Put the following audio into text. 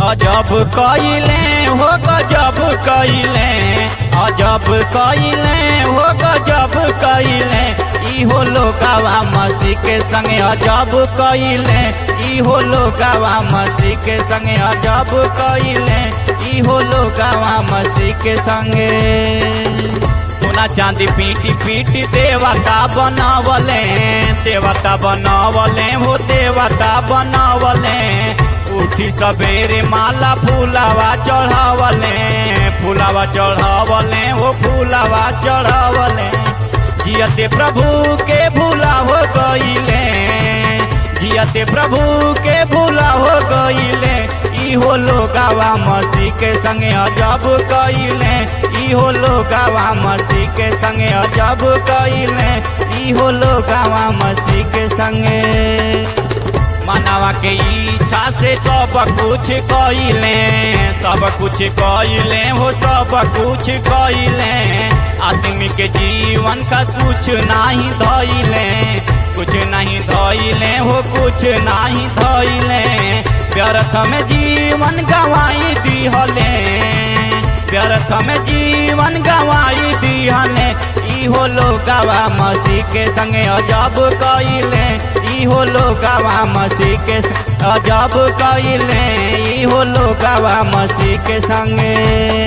अजब कइले हो गजब कइले, अजब कइले हो गजब कइले, इहो लोगवा मसीह के संगे अजब कइले, इहो लोगवा मसीह के संगे अजब कइले, इहो लोगवा मसीह के संगे। सोना चांदी पीटी पीटी देवता बनावले, देवता बनावले हो देवता बनावले, उठी सवेरे माला फूलावा चढ़ावले, फूलावा चढ़ावले हो फूलावा चढ़ावले, जियते प्रभु के भूला हो गईले, जियते प्रभु के भूला हो गईले, इहो लोगवा मसीह के संगे अजब कइले, इहो लोगवा मसीह के संगे अजब कइले, इहो लोगवा मसीह के संगे। मानवा के इच्छा से सब कुछ कइले, सब कुछ कइले हो सब कुछ कइले, आदमी के जीवन का कुछ नहीं धइले, कुछ नहीं धइले हो कुछ नहीं धइले, व्यर्थ में जीवन गवाई दिहले, व्यर्थ में जीवन गवाई दिहले, इहो लोगवा मसीह के संगे अजब कइले, इहो लोगवा मसीह के अजब कइले, इहो लोगवा मसीह के संगे।